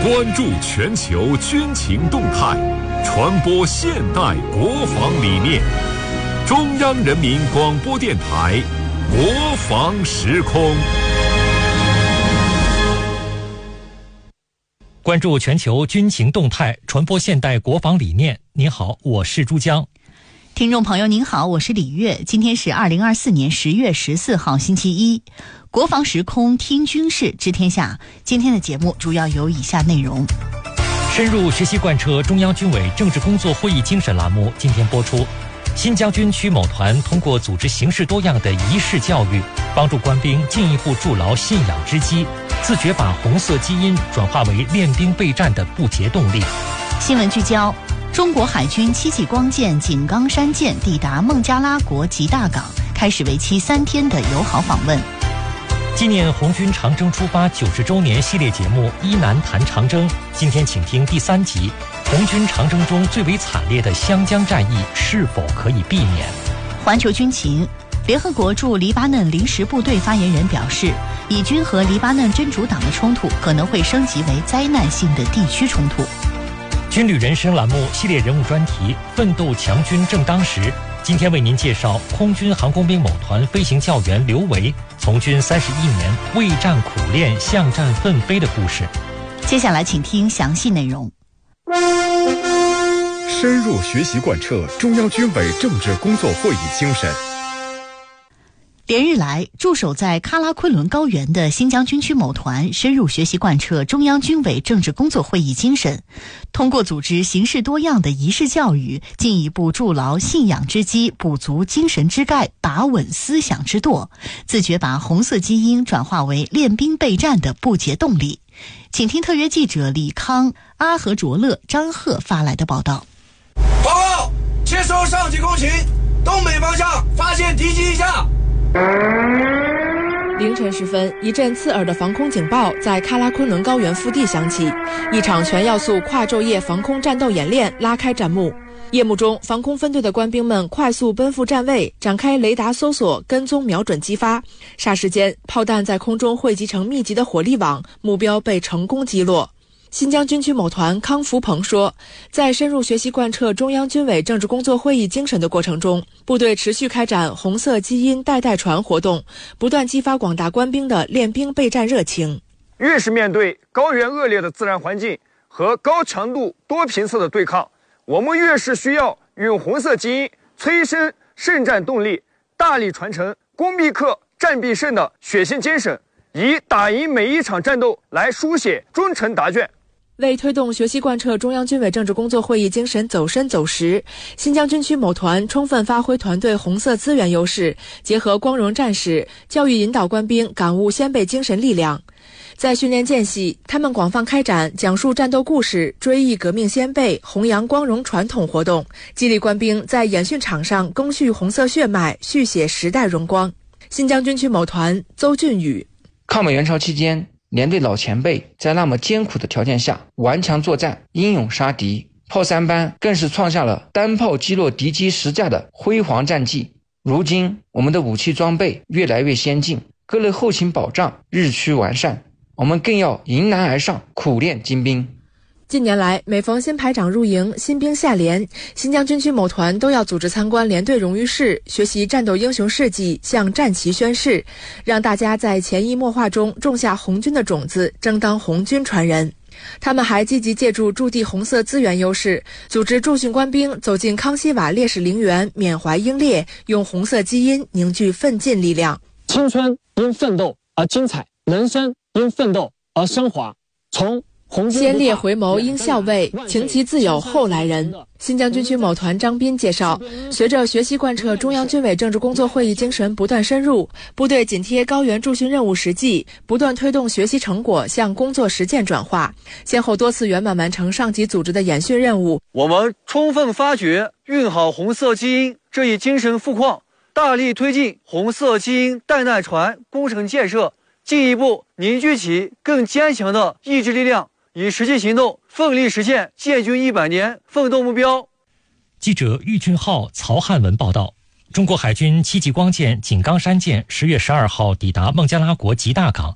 关注全球军情动态，传播现代国防理念。中央人民广播电台国防时空。 关注全球军情动态，传播现代国防理念。您好，我是朱江。 听众朋友您好，我是李月。今天是2024年10月14号星期一，国防时空听军事知天下。今天的节目主要有以下内容： 深入学习贯彻中央军委政治工作会议精神栏目今天播出。新疆军区某团通过组织形式多样的仪式教育，帮助官兵进一步筑牢信仰之基，自觉把红色基因转化为练兵备战的不竭动力。 新闻聚焦：中国海军7级光舰井冈山舰抵达孟加拉国吉大港，开始为期3天的友好访问。 纪念红军长征出发90周年系列节目《一南谈长征》，今天请听第3集：红军长征中最为惨烈的湘江战役是否可以避免？ 环球军情：联合国驻黎巴嫩临时部队发言人表示，以军和黎巴嫩真主党的冲突可能会升级为灾难性的地区冲突。 军旅人生栏目系列人物专题奋斗强军正当时，今天为您介绍空军航空兵某团飞行教员刘维从军31年，为战苦练，向战奋飞的故事。 接下来请听详细内容。 深入学习贯彻中央军委政治工作会议精神。 连日来，驻守在喀拉昆仑高原的新疆军区某团深入学习贯彻中央军委政治工作会议精神，通过组织形式多样的仪式教育，进一步筑牢信仰之基，补足精神之钙，把稳思想之舵，自觉把红色基因转化为练兵备战的不竭动力。请听特约记者李康、阿和卓乐、张贺发来的报道。 报告，接收上级空勤，东北方向发现敌机一架。 凌晨时分，一阵刺耳的防空警报在喀拉昆仑高原腹地响起，一场全要素跨昼夜防空战斗演练拉开战幕。夜幕中，防空分队的官兵们快速奔赴站位，展开雷达搜索、跟踪、瞄准、激发。霎时间，炮弹在空中汇集成密集的火力网，目标被成功击落。新疆军区某团康福鹏说，在深入学习贯彻中央军委政治工作会议精神的过程中，部队持续开展红色基因代代传活动，不断激发广大官兵的练兵备战热情。 越是面对高原恶劣的自然环境和高强度多频次的对抗，我们越是需要用红色基因催生圣战动力，大力传承攻必克、战必胜的血性精神，以打赢每一场战斗来书写忠诚答卷。 为推动学习贯彻中央军委政治工作会议精神走深走实，新疆军区某团充分发挥团队红色资源优势，结合光荣战史，教育引导官兵感悟先辈精神力量。在训练间隙，他们广泛开展讲述战斗故事、追忆革命先辈、弘扬光荣传统活动，激励官兵在演训场上赓续红色血脉，续写时代荣光。新疆军区某团邹俊宇： 抗美援朝期间，连队老前辈在那么艰苦的条件下顽强作战，英勇杀敌，炮三班更是创下了单炮击落敌机10架的辉煌战绩。如今我们的武器装备越来越先进，各类后勤保障日趋完善，我们更要迎难而上，苦练精兵。 近年来，每逢新排长入营、新兵下连，新疆军区某团都要组织参观连队荣誉室，学习战斗英雄事迹，向战旗宣誓，让大家在潜移默化中种下红军的种子，争当红军传人。他们还积极借助驻地红色资源优势，组织驻训官兵走进康熙瓦烈士陵园，缅怀英烈，用红色基因凝聚奋进力量。 青春因奋斗而精彩，人生因奋斗而升华。从先烈回眸应校尉，擎旗自有后来人。新疆军区某团张斌介绍，随着学习贯彻中央军委政治工作会议精神不断深入，部队紧贴高原驻训任务实际，不断推动学习成果向工作实践转化，先后多次圆满完成上级组织的演训任务。 我们充分发掘运好红色基因这一精神富矿，大力推进红色基因代代传工程建设，进一步凝聚起更坚强的意志力量，以实际行动奋力实现建军100年奋斗目标。 记者郁俊浩、曹汉文报道。中国海军7级光舰井冈山舰10月12号抵达孟加拉国吉大港。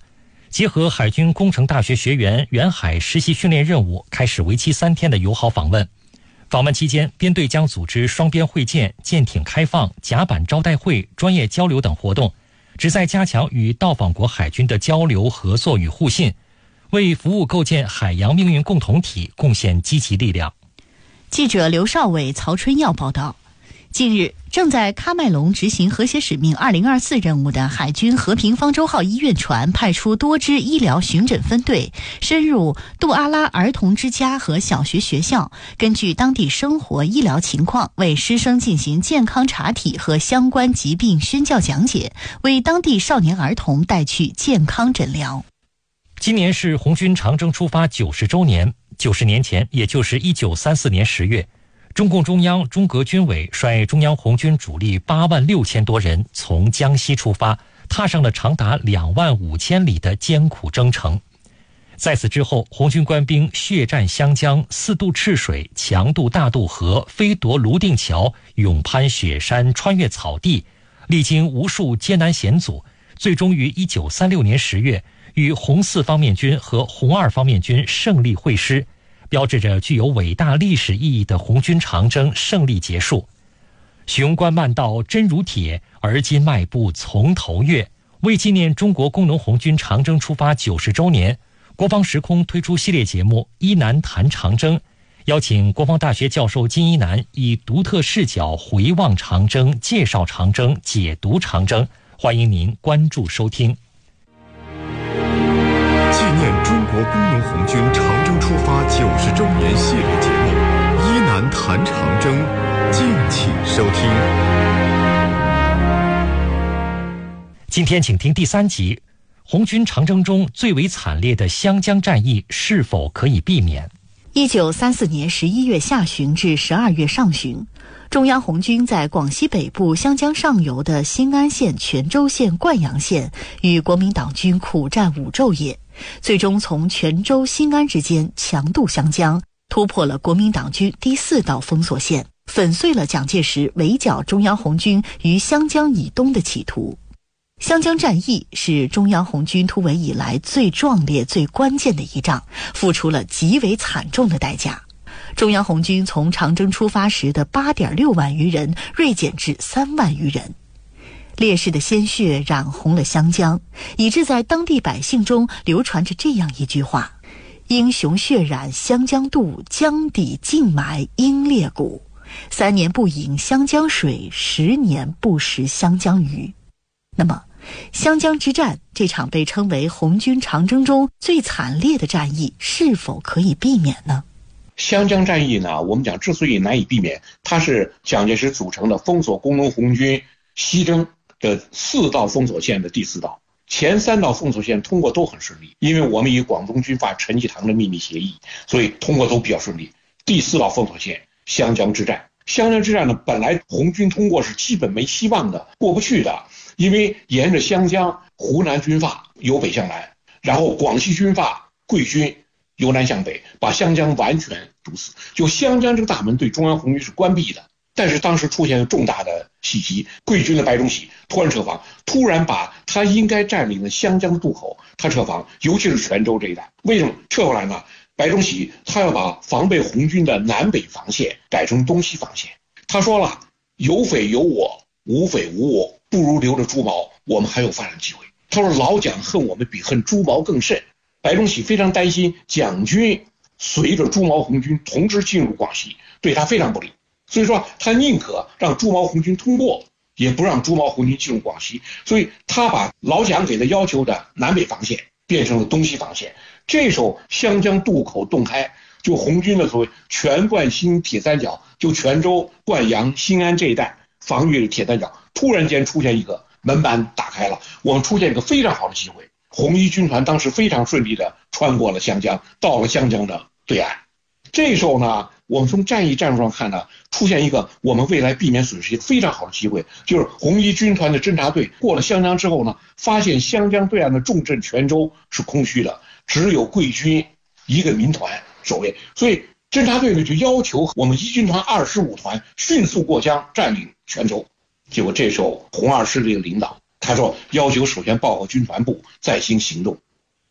结合海军工程大学学员远海实习训练任务，开始为期3天的友好访问。访问期间，编队将组织双边会见、舰艇开放、甲板招待会、专业交流等活动，旨在加强与到访国海军的交流合作与互信，为服务构建海洋命运共同体贡献积极力量。 记者刘少伟、曹春耀报道。近日，正在喀麦隆执行和谐使命2024任务的海军和平方舟号医院船派出多支医疗巡诊分队，深入杜阿拉儿童之家和小学学校，根据当地生活医疗情况，为师生进行健康查体和相关疾病宣教讲解，为当地少年儿童带去健康诊疗。 今年是红军长征出发90周年，90年前，也就是1934年10月，中共中央、中革军委率中央红军主力86000多人从江西出发，踏上了长达25000里的艰苦征程。在此之后，红军官兵血战湘江，4渡赤水，强渡大渡河，飞夺泸定桥，勇攀雪山，穿越草地，历经无数艰难险阻，最终于1936年10月与红4方面军和红2方面军胜利会师，标志着具有伟大历史意义的红军长征胜利结束。雄关漫道真如铁，而今迈步从头越。为纪念中国工农红军长征出发90周年，国防时空推出系列节目《一南谈长征》，邀请国防大学教授金一南以独特视角回望长征，介绍长征，解读长征。欢迎您关注收听。 纪念中国工农红军长征出发90周年系列节目《一南谈长征》，敬请收听。 今天请听第3集：红军长征中最为惨烈的湘江战役是否可以避免 ？1934年11月下旬至12月上旬，中央红军在广西北部湘江上游的新安县、泉州县、灌阳县与国民党军苦战5昼夜，最终从泉州、新安之间强渡湘江，突破了国民党军第4道封锁线，粉碎了蒋介石围剿中央红军于湘江以东的企图。湘江战役是中央红军突围以来最壮烈、最关键的一仗，付出了极为惨重的代价。中央红军从长征出发时的8.6万余人锐减至3万余人。烈士的鲜血染红了湘江，以致在当地百姓中流传着这样一句话：英雄血染湘江渡，江底尽埋英烈骨。3年不饮湘江水，10年不食湘江鱼。那么湘江之战这场被称为红军长征中最惨烈的战役是否可以避免呢？ 湘江战役呢，我们讲之所以难以避免，它是蒋介石组成的封锁工农红军西征的4道封锁线的第4道。前3道封锁线通过都很顺利，因为我们与广东军阀陈济棠的秘密协议，所以通过都比较顺利。第4道封锁线湘江之战，湘江之战呢，本来红军通过是基本没希望的，过不去的，因为沿着湘江，湖南军阀由北向南，然后广西军阀、桂军由南向北，把湘江完全堵死。就湘江这个大门对中央红军是关闭的，但是当时出现了重大的袭击，桂军的白崇禧突然撤防，突然把他应该占领的湘江渡口他撤防，尤其是泉州这一带。为什么撤回来呢？白崇禧他要把防备红军的南北防线改成东西防线。他说了，有匪有我，无匪无我，不如留着朱毛，我们还有发展机会。他说老蒋恨我们比恨朱毛更甚。白崇禧非常担心蒋军随着朱毛红军同时进入广西，对他非常不利，所以说他宁可让朱毛红军通过，也不让朱毛红军进入广西，所以他把老蒋给他要求的南北防线变成了东西防线。这时候湘江渡口洞开，就红军的所谓全灌新铁三角，就泉州、灌阳、新安这一带防御的铁三角突然间出现一个门板打开了，我们出现一个非常好的机会。红一军团当时非常顺利的穿过了湘江，到了湘江的对岸。这时候呢，我们从战役战术上看呢，出现一个我们未来避免损失非常好的机会，就是红一军团的侦察队过了湘江之后呢，发现湘江对岸的重镇泉州是空虚的，只有桂军一个民团守卫，所以侦察队呢就要求我们一军团25团迅速过江占领泉州。结果这时候红二师这个领导他说要求首先报告军团部再行行动。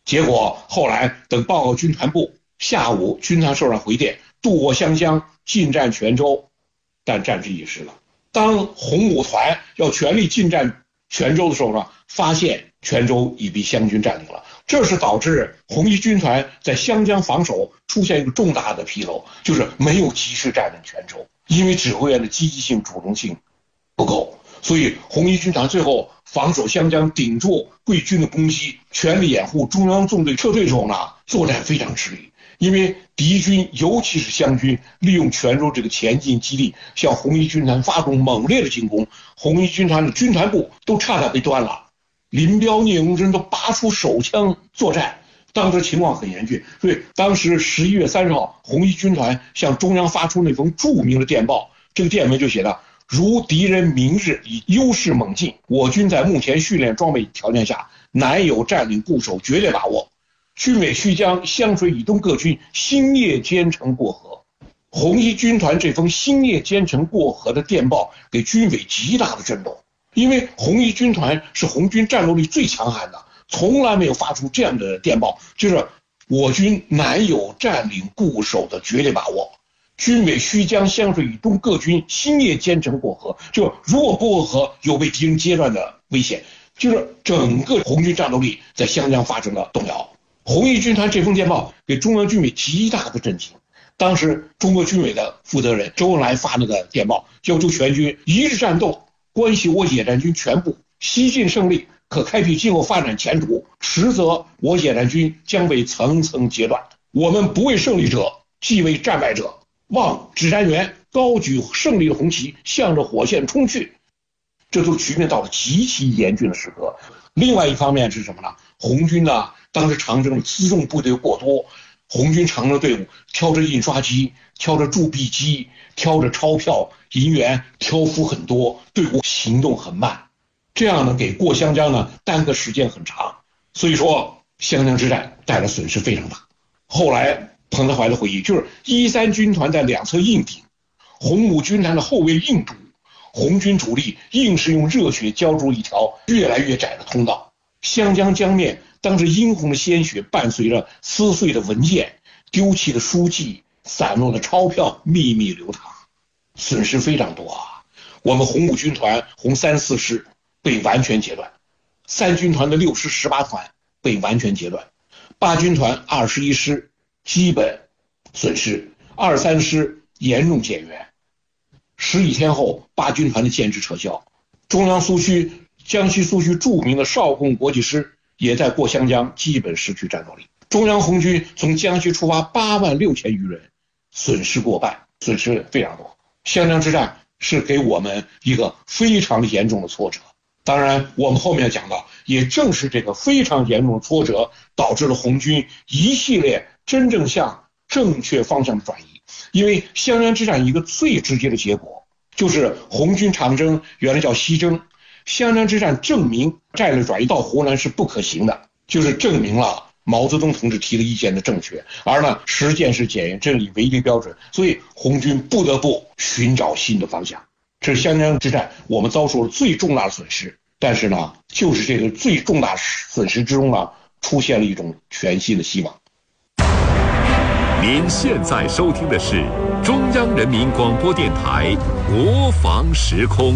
结果后来等报告军团部，下午军团首长回电，渡过湘江，进占泉州，但战事已失了。当红五团要全力进占泉州的时候呢，发现泉州已被湘军占领了，这是导致红一军团在湘江防守出现一个重大的纰漏，就是没有及时占领泉州，因为指挥员的积极性、主动性不够，所以红一军团最后防守湘江，顶住桂军的攻击，全力掩护中央纵队撤退中呢，作战非常吃力。因为敌军尤其是湘军利用泉州这个前进基地向红一军团发动猛烈的进攻，红一军团的军团部都差点被端了，林彪、聂荣臻都拔出手枪作战，当时情况很严峻。所以当时11月30号红一军团向中央发出那封著名的电报，这个电文就写道：如敌人明日以优势猛进，我军在目前训练装备条件下难有占领固守绝对把握，军委须将湘水以东各军星夜兼程过河。红一军团这封星夜兼程过河的电报给军委极大的震动，因为红一军团是红军战斗力最强悍的，从来没有发出这样的电报，就是我军难有占领固守的绝对把握，军委须将湘水以东各军星夜兼程过河，就如果不过河有被敌人截断的危险，就是整个红军战斗力在湘江发生了动摇。红一军团这封电报给中央军委极大的震惊，当时中国军委的负责人周恩来发那个电报，要求全军一致战斗，关系我野战军全部，西进胜利，可开辟今后发展前途，实则我野战军将被层层截断。我们不为胜利者，即为战败者。望指战员高举胜利的红旗，向着火线冲去。这都局面到了极其严峻的时刻。另外一方面是什么呢？红军呢，当时长征辎重部队过多，红军长征队伍挑着印刷机，挑着铸币机，挑着钞票、银元，挑夫很多，队伍行动很慢，这样呢给过湘江呢耽搁时间很长，所以说湘江之战带来损失非常大。后来彭德怀的回忆就是13军团在两侧硬顶，红五军团的后卫硬堵，红军主力硬是用热血浇筑一条越来越窄的通道。湘江江面当时殷红的鲜血伴随着撕碎的文件、丢弃的书籍、散落的钞票秘密流淌，损失非常多啊。我们红五军团红3、4师被完全截断，3军团的6师、18团被完全截断，8军团21师基本损失，2、3师严重减员。10几天后，8军团的建制撤销，中央苏区、江西苏区著名的邵贡国际师也在过湘江基本失去战斗力。中央红军从江西出发86000余人，损失过半，损失非常多。湘江之战是给我们一个非常严重的挫折。当然我们后面讲到，也正是这个非常严重的挫折导致了红军一系列真正向正确方向的转移。因为湘江之战一个最直接的结果就是红军长征原来叫西征，湘江之战证明战略转移到湖南是不可行的，就是证明了毛泽东同志提的意见的正确，而呢实践是检验真理唯一标准，所以红军不得不寻找新的方向。这是湘江之战我们遭受了最重大的损失，但是呢就是这个最重大损失之中呢出现了一种全新的希望。 您现在收听的是中央人民广播电台国防时空。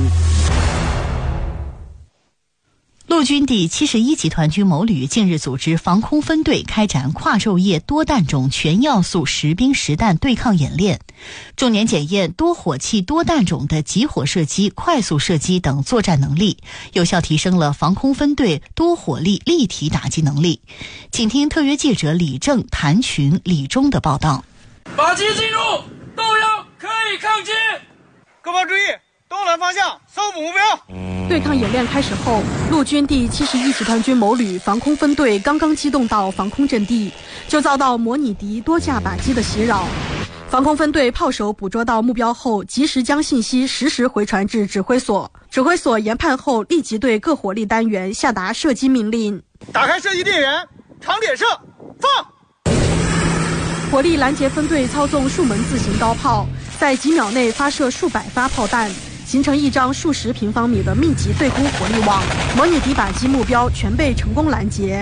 陆军第71集团军某旅近日组织防空分队开展跨昼夜多弹种全要素实兵实弹对抗演练，重点检验多火器多弹种的集火射击、快速射击等作战能力，有效提升了防空分队多火力立体打击能力。请听特约记者李正、谭群、李忠的报道。 靶机进入，动摇，可以抗击。 各方注意，东南方向搜捕目标。 对抗演练开始后，陆军第71集团军某旅防空分队刚刚机动到防空阵地，就遭到模拟敌多架靶机的袭扰。防空分队炮手捕捉到目标后，及时将信息实时回传至指挥所。指挥所研判后，立即对各火力单元下达射击命令： 打开射击电源，长点射，放！ 火力拦截分队操纵数门自行高炮，在几秒内发射数百发炮弹，形成一张数十平方米的密集对空火力网，模拟敌靶机目标全被成功拦截。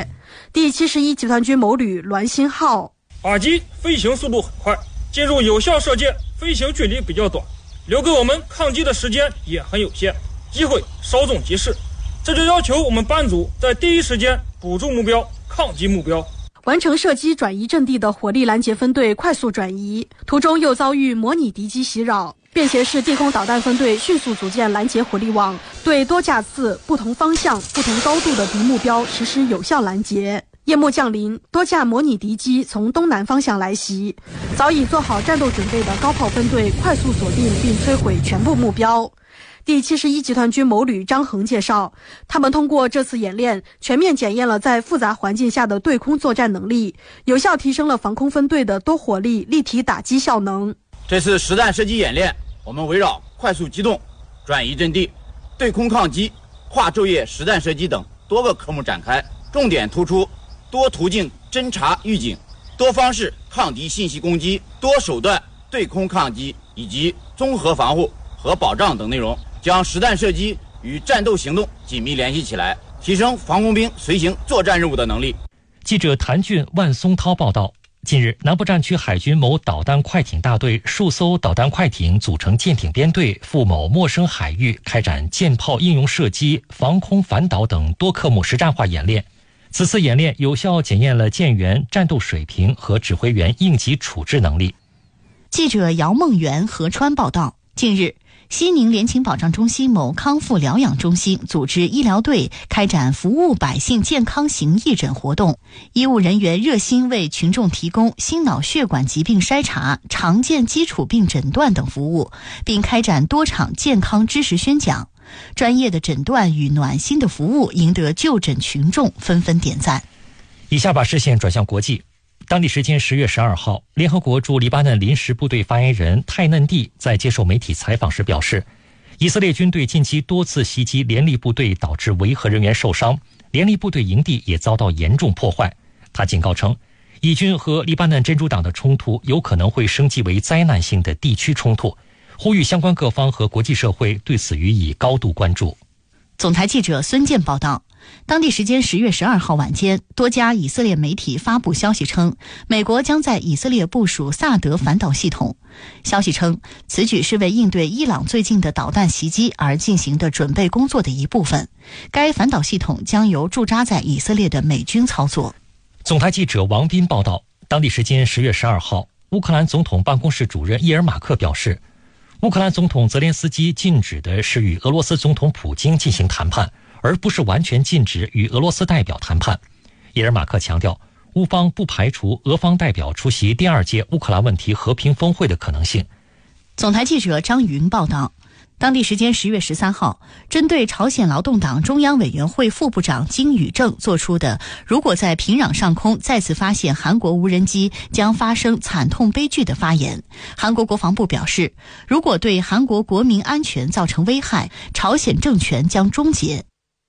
第71集团军某旅栾星号。 靶机飞行速度很快，进入有效射箭飞行距离比较短，留给我们抗击的时间也很有限，机会稍纵即逝。这就要求我们班组在第一时间捕捉目标，抗击目标。 完成射击转移阵地的火力拦截分队快速转移，途中又遭遇模拟敌机袭扰，便携式地空导弹分队迅速组建拦截火力网，对多架次、不同方向、不同高度的敌目标实施有效拦截。夜幕降临，多架模拟敌机从东南方向来袭，早已做好战斗准备的高炮分队快速锁定并摧毁全部目标。第71集团军某旅张恒介绍，他们通过这次演练，全面检验了在复杂环境下的对空作战能力，有效提升了防空分队的多火力立体打击效能。 这次实弹射击演练，我们围绕快速机动、转移阵地、对空抗击、跨昼夜实弹射击等多个科目展开，重点突出多途径侦察预警、多方式抗敌信息攻击、多手段对空抗击以及综合防护和保障等内容，将实弹射击与战斗行动紧密联系起来，提升防空兵随行作战任务的能力。 记者谭俊、万松涛报道，近日南部战区海军某导弹快艇大队数艘导弹快艇组成舰艇编队赴某陌生海域开展舰炮应用射击、防空反导等多科目实战化演练。此次演练有效检验了舰员战斗水平和指挥员应急处置能力。 记者姚梦圆、何川报道，近日西宁联勤保障中心某康复疗养中心组织医疗队开展服务百姓健康行义诊活动，医务人员热心为群众提供心脑血管疾病筛查、常见基础病诊断等服务，并开展多场健康知识宣讲。专业的诊断与暖心的服务赢得就诊群众纷纷点赞。 以下把视线转向国际。当地时间10月12号，联合国驻黎巴嫩临时部队发言人泰嫩蒂在接受媒体采访时表示，以色列军队近期多次袭击联立部队，导致维和人员受伤，联立部队营地也遭到严重破坏。他警告称，以军和黎巴嫩真主党的冲突有可能会升级为灾难性的地区冲突，呼吁相关各方和国际社会对此予以高度关注。 总台记者孙健报道，当地时间10月12号晚间，多家以色列媒体发布消息称，美国将在以色列部署萨德反导系统。消息称，此举是为应对伊朗最近的导弹袭击而进行的准备工作的一部分。该反导系统将由驻扎在以色列的美军操作。 总台记者王斌报道，当地时间10月12号，乌克兰总统办公室主任伊尔马克表示，乌克兰总统泽连斯基禁止的是与俄罗斯总统普京进行谈判，而不是完全禁止与俄罗斯代表谈判。伊尔马克强调，乌方不排除俄方代表出席第2届乌克兰问题和平峰会的可能性。 总台记者张云报道，当地时间10月13号，针对朝鲜劳动党中央委员会副部长金宇正做出的如果在平壤上空再次发现韩国无人机将发生惨痛悲剧的发言，韩国国防部表示，如果对韩国国民安全造成危害，朝鲜政权将终结。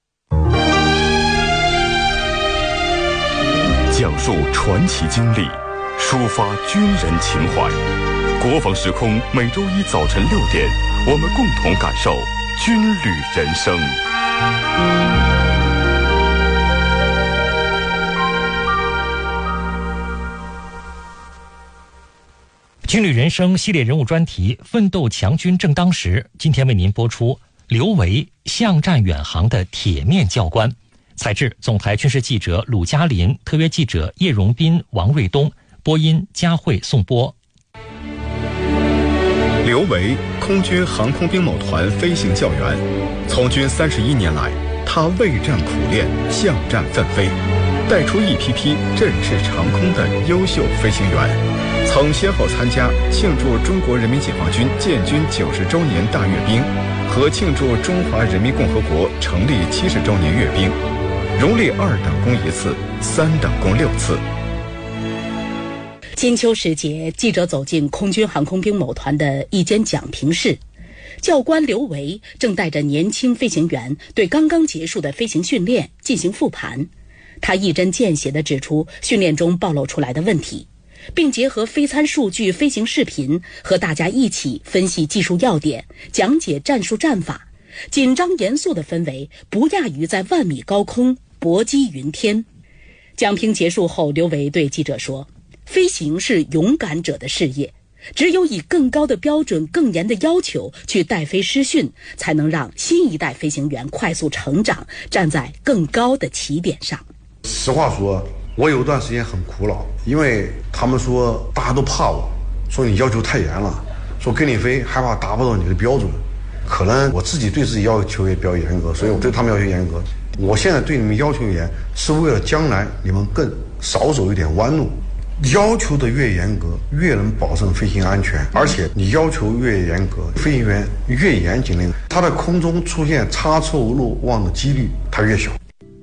讲述传奇经历，抒发军人情怀。国防时空每周一早晨6点，我们共同感受军旅人生。 军旅人生系列人物专题《奋斗强军正当时》，今天为您播出刘维巷战远航的铁面教官。采制总台军事记者鲁嘉林，特约记者叶荣斌、王瑞东，播音佳慧、宋波。 刘维，空军航空兵某团飞行教员，从军31年来，他畏战苦练，向战奋飞，带出一批批振翅长空的优秀飞行员，曾先后参加庆祝中国人民解放军建军90周年大阅兵和庆祝中华人民共和国成立70周年阅兵，荣立2等功1次，3等功6次。 金秋时节，记者走进空军航空兵某团的一间讲评室，教官刘维正带着年轻飞行员对刚刚结束的飞行训练进行复盘。他一针见血地指出训练中暴露出来的问题，并结合飞参数据、飞行视频，和大家一起分析技术要点，讲解战术战法。紧张严肃的氛围不亚于在万米高空搏击云天。 讲评结束后，刘维对记者说，飞行是勇敢者的事业，只有以更高的标准、更严的要求去带飞师训，才能让新一代飞行员快速成长，站在更高的起点上。 实话说，我有段时间很苦恼，因为他们说大家都怕我，说你要求太严了，说跟你飞害怕达不到你的标准。可能我自己对自己要求也比较严格，所以我对他们要求严格。我现在对你们要求严，是为了将来你们更少走一点弯路。要求的越严格，越能保证飞行安全，而且你要求越严格，飞行员越严谨的，他在空中出现差错落望的几率它越小。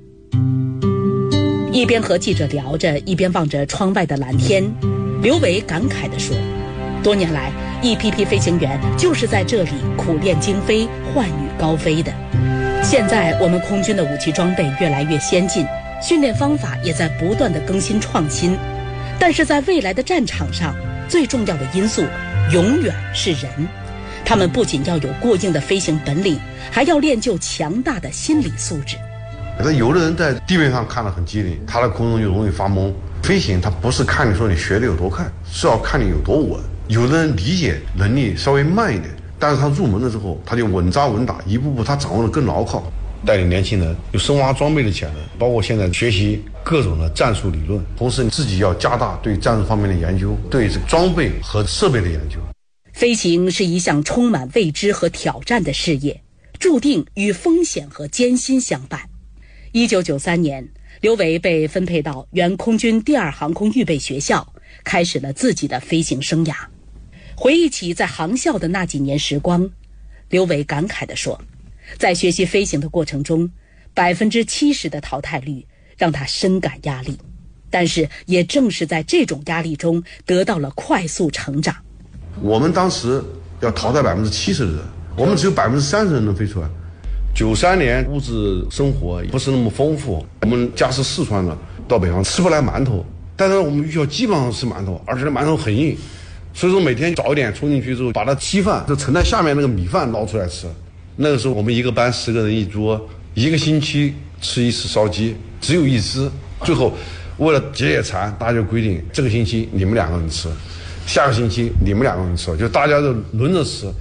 一边和记者聊着，一边望着窗外的蓝天，刘维感慨地说，多年来一批批飞行员就是在这里苦练精飞，幻羽高飞的。现在我们空军的武器装备越来越先进，训练方法也在不断的更新创新，但是在未来的战场上，最重要的因素永远是人。他们不仅要有过硬的飞行本领，还要练就强大的心理素质。 有的人在地面上看得很机灵，他在空中就容易发懵。飞行它不是看你说你学的有多快，是要看你有多稳。有的人理解能力稍微慢一点，但是他入门了之后，他就稳扎稳打，一步步他掌握的更牢靠。带领年轻人有深挖装备的潜能，包括现在学习各种的战术理论，同时你自己要加大对战术方面的研究，对装备和设备的研究。 飞行是一项充满未知和挑战的事业，注定与风险和艰辛相伴。1993年，刘维被分配到原空军第2航空预备学校，开始了自己的飞行生涯。回忆起在航校的那几年时光，刘维感慨地说，在学习飞行的过程中，70%的淘汰率让他深感压力，但是也正是在这种压力中得到了快速成长。 我们当时要淘汰70%的人，我们只有30%的人能飞出来。93年物质生活不是那么丰富，我们家是四川的，到北方吃不来馒头，但是我们学校基本上吃馒头，而且那馒头很硬，所以说每天早一点冲进去之后，把它稀饭就盛在下面那个米饭捞出来吃。那个时候我们一个班10个人一桌，1个星期吃一次烧鸡，只有一只。最后为了解馋，大家就规定这个星期你们2个人吃，下个星期你们2个人吃，就大家就轮着吃。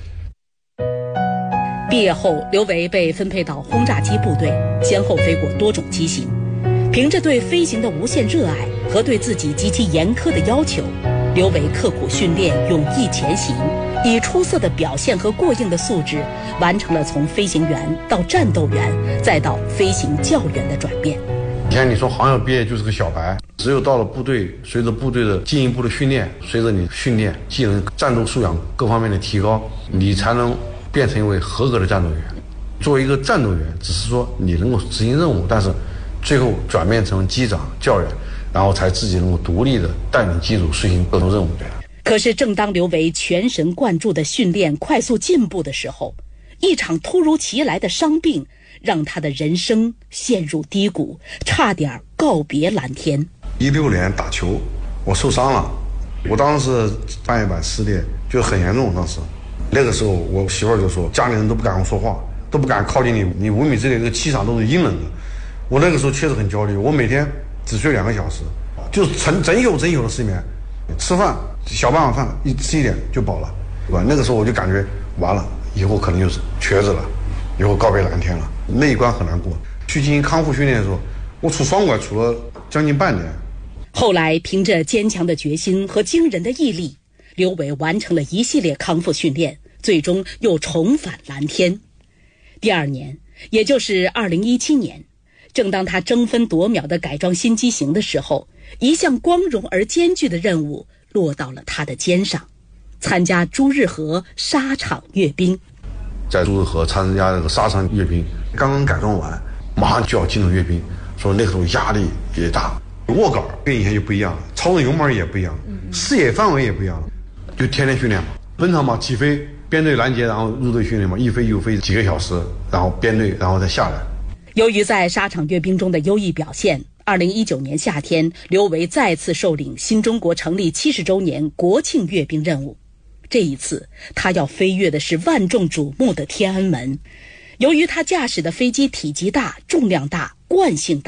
毕业后，刘维被分配到轰炸机部队，先后飞过多种机型。凭着对飞行的无限热爱和对自己极其严苛的要求，刘维刻苦训练，勇毅前行，以出色的表现和过硬的素质，完成了从飞行员到战斗员再到飞行教员的转变。 以前你说航校毕业就是个小白，只有到了部队，随着部队的进一步的训练，随着你训练技能、战斗素养各方面的提高，你才能变成一位合格的战斗员。作为一个战斗员，只是说你能够执行任务，但是最后转变成机长、教员，然后才自己能够独立的带领机组实行各种任务。 可是正当刘维全神贯注的训练快速进步的时候，一场突如其来的伤病让他的人生陷入低谷，差点告别蓝天。 16年打球，我受伤了，我当时半月板撕裂，就很严重。当时那个时候我媳妇儿就说，家里人都不敢跟我说话，都不敢靠近你，你5米之内这个气场都是阴冷的。我那个时候确实很焦虑，我每天只睡2个小时，就是整宿的失眠，吃饭小半碗饭一吃一点就饱了，对吧？那个时候我就感觉完了，以后可能就是瘸子了，以后告别蓝天了，那一关很难过。去进行康复训练的时候，我杵双拐杵了将近半年。 后来凭着坚强的决心和惊人的毅力，刘维完成了一系列康复训练，最终又重返蓝天。第2年，也就是2017年，正当他争分夺秒地改装新机型的时候，一项光荣而艰巨的任务落到了他的肩上，参加朱日和沙场阅兵。 在朱日和参加这个沙场阅兵，刚刚改装完，马上就要进入阅兵，说那个时候压力也大，握杆跟以前就不一样了，操纵油门也不一样了，视野范围也不一样了，就天天训练嘛。本场嘛起飞，编队拦截，然后入队训练嘛，一飞又飞几个小时，然后编队，然后再下来。 由于在沙场阅兵中的优异表现，2019年夏天，刘维再次受领新中国成立70周年国庆阅兵任务。这一次，他要飞越的是万众瞩目的天安门。由于他驾驶的飞机体积大、重量大、惯性大，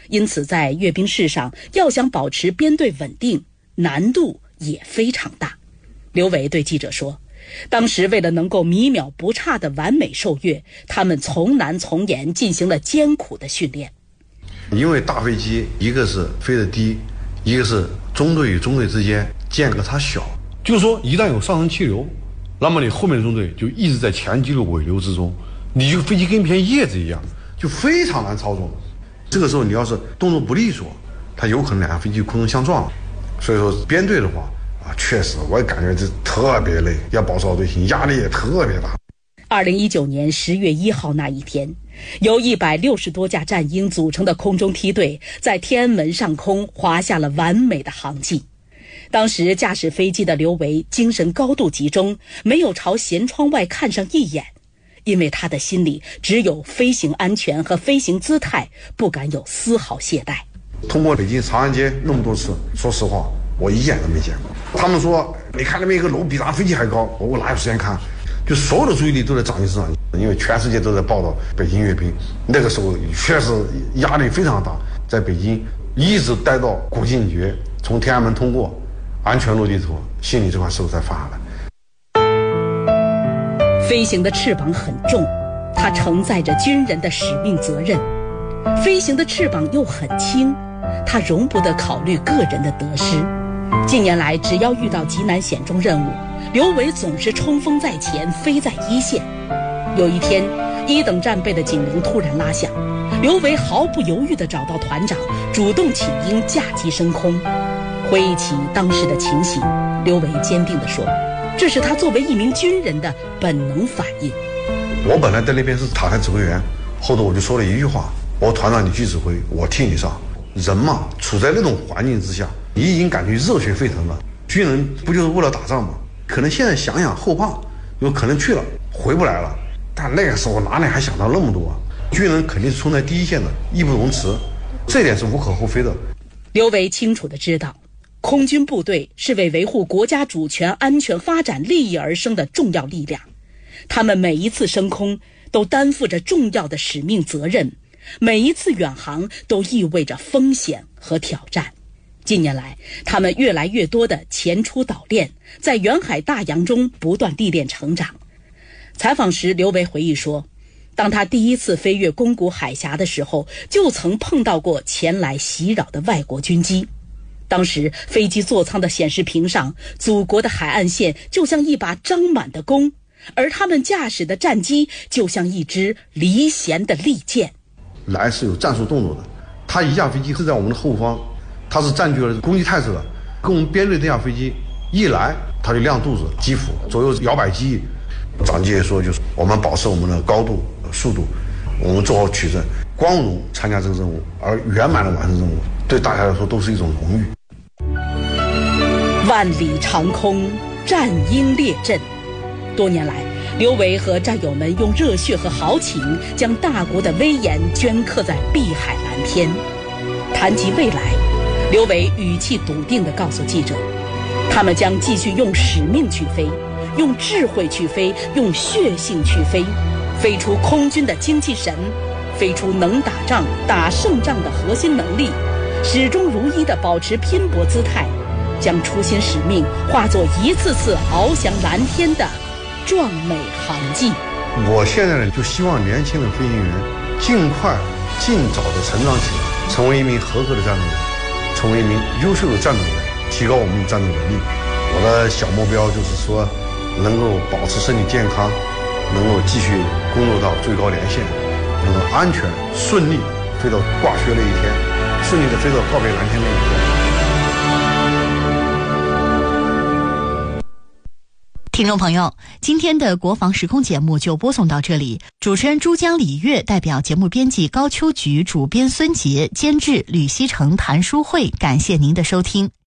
因此在阅兵式上要想保持编队稳定，难度也非常大。刘维对记者说，当时为了能够米秒不差的完美受阅，他们从难从严进行了艰苦的训练。 因为大飞机一个是飞得低，一个是中队与中队之间间隔差小，就是说一旦有上升气流，那么你后面的中队就一直在前激流尾流之中，你这个飞机跟一片叶子一样，就非常难操纵。这个时候你要是动作不利索，它有可能两架飞机空中相撞。所以说编队的话确实我也感觉这特别累，要保持好队形，压力也特别大。 2019年10月1号那一天，由160多架战鹰组成的空中梯队在天安门上空划下了完美的航迹。当时驾驶飞机的刘维精神高度集中，没有朝舷窗外看上一眼，因为他的心里只有飞行安全和飞行姿态，不敢有丝毫懈怠。 通过北京长安街那么多次，说实话我一眼都没见过。他们说你看那边一个楼比咱飞机还高，我哪有时间看，就所有的注意力都在长机身上，因为全世界都在报道北京阅兵。那个时候确实压力非常大，在北京一直待到国庆节，从天安门通过安全落地头，心里这块石头才放下来。 飞行的翅膀很重，它承载着军人的使命责任；飞行的翅膀又很轻，它容不得考虑个人的得失。近年来，只要遇到极难险中任务，刘维总是冲锋在前，飞在一线。有一天，1等战备的警铃突然拉响，刘维毫不犹豫地找到团长，主动请缨驾机升空。回忆起当时的情形，刘维坚定地说，这是他作为一名军人的本能反应。 我本来在那边是塔台指挥员，后头我就说了一句话，我团长你去指挥，我替你上。人嘛，处在那种环境之下，你已经感觉热血沸腾了。军人不就是为了打仗吗？可能现在想想后怕，有可能去了回不来了，但那个时候哪里还想到那么多啊？军人肯定是冲在第一线的，义不容辞，这点是无可厚非的。 刘维清楚地知道，空军部队是为维护国家主权、安全、发展利益而生的重要力量，他们每一次升空都担负着重要的使命责任，每一次远航都意味着风险和挑战。近年来，他们越来越多的前出岛练，在远海大洋中不断历练成长。采访时，刘维回忆说，当他第一次飞越宫古海峡的时候，就曾碰到过前来袭扰的外国军机。当时飞机座舱的显示屏上，祖国的海岸线就像一把张满的弓，而他们驾驶的战机就像一支离弦的利箭。 来是有战术动作的，他一架飞机是在我们的后方，他是占据了攻击态势的，跟我们编队这架飞机一来，他就亮肚子机腹，左右摇摆机翼。长机也说，就是我们保持我们的高度速度，我们做好取证，光荣参加这个任务，而圆满的完成任务，对大家来说都是一种荣誉。 万里长空，战鹰列阵。多年来，刘维和战友们用热血和豪情，将大国的威严镌刻在碧海蓝天。谈及未来，刘维语气笃定地告诉记者，他们将继续用使命去飞，用智慧去飞，用血性去飞，飞出空军的精气神，飞出能打仗、打胜仗的核心能力，始终如一地保持拼搏姿态，将初心使命化作一次次翱翔蓝天的壮美航迹。 我现在呢，就希望年轻的飞行员尽快、尽早的成长起来，成为一名合格的战斗员，成为一名优秀的战斗员，提高我们的战斗能力。我的小目标就是说，能够保持身体健康，能够继续工作到最高连线，能够安全顺利飞到挂靴那一天，顺利的飞到告别蓝天那一天。 听众朋友，今天的国防时空节目就播送到这里。主持人珠江李月代表节目编辑高秋菊、主编孙杰、监制吕希成、谭淑慧，感谢您的收听。